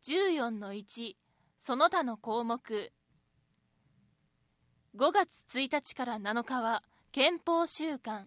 14-1 その他の項目。5月1日から7日は憲法週間。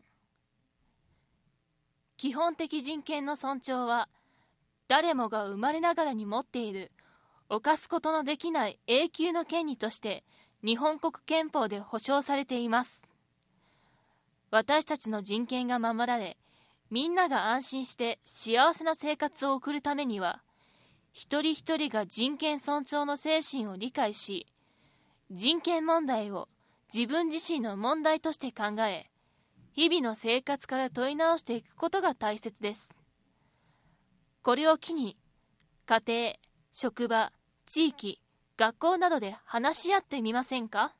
基本的人権の尊重は誰もが生まれながらに持っている侵すことのできない永久の権利として日本国憲法で保障されています。私たちの人権が守られ、みんなが安心して幸せな生活を送るためには、一人一人が人権尊重の精神を理解し、人権問題を自分自身の問題として考え、日々の生活から問い直していくことが大切です。これを機に、家庭、職場、地域、学校などで話し合ってみませんか？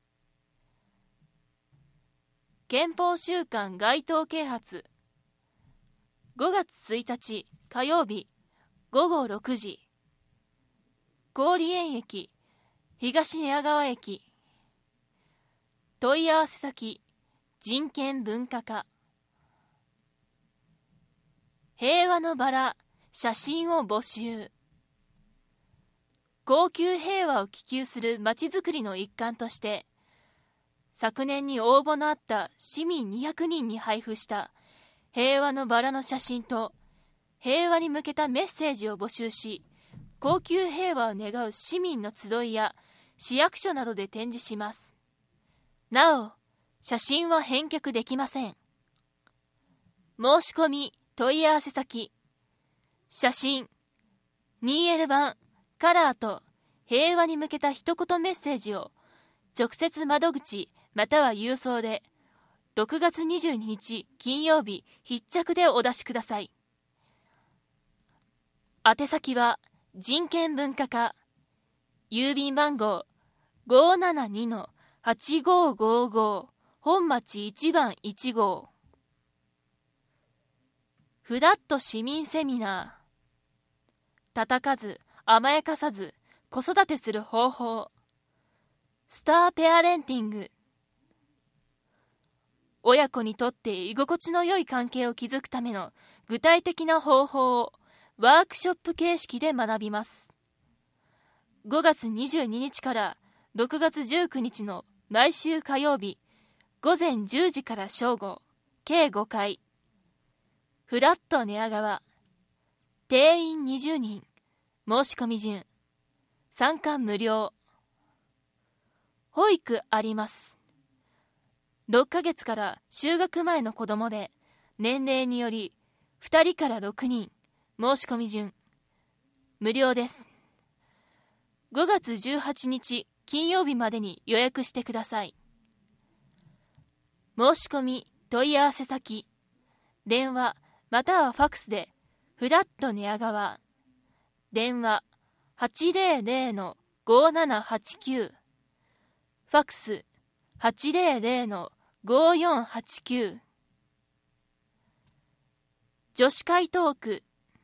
憲法週間街頭啓発。5月1日火曜日午後6時。郡園駅、東寝屋川駅。問い合わせ先、人権文化課。平和のバラ、写真を募集。恒久平和を希求するまちづくりの一環として、昨年に応募のあった市民200人に配布した平和のバラの写真と平和に向けたメッセージを募集し、恒久平和を願う市民の集いや市役所などで展示します。なお、写真は返却できません。申し込み問い合わせ先、写真 2L 版カラーと平和に向けた一言メッセージを直接窓口または郵送で6月22日金曜日必着でお出しください。宛先は人権文化課、郵便番号 572-8555 本町1番1号。フラット市民セミナー。叩かず甘やかさず子育てする方法。スターペアレンティング。親子にとって居心地の良い関係を築くための具体的な方法をワークショップ形式で学びます。5月22日から6月19日の毎週火曜日午前10時から正午、計5回。フラット寝屋川。定員20人。申し込み順。参加無料。保育あります。6ヶ月から就学前の子供で、年齢により2人から6人。申し込み順。無料です。5月18日金曜日までに予約してください。申し込み問い合わせ先、電話またはファクスでフラット寝屋川。電話 800-5789。ファクス 800-5489。女子会トーク。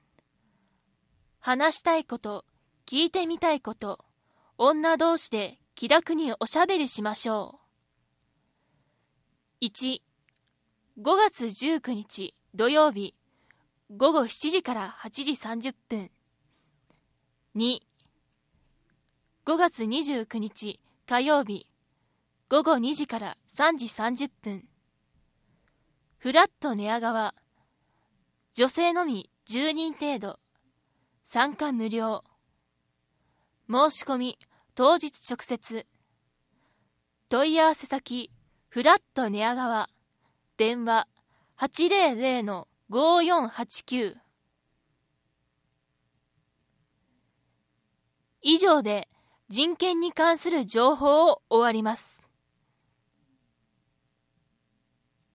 話したいこと、聞いてみたいこと、女同士で気楽におしゃべりしましょう。1、5月19日土曜日午後7時から8時30分。2、5月29日火曜日午後2時から3時30分。フラット寝屋川。女性のみ10人程度。参加無料。申し込み当日直接。問い合わせ先フラット寝屋川。電話 800-5489。以上で人権に関する情報を終わります。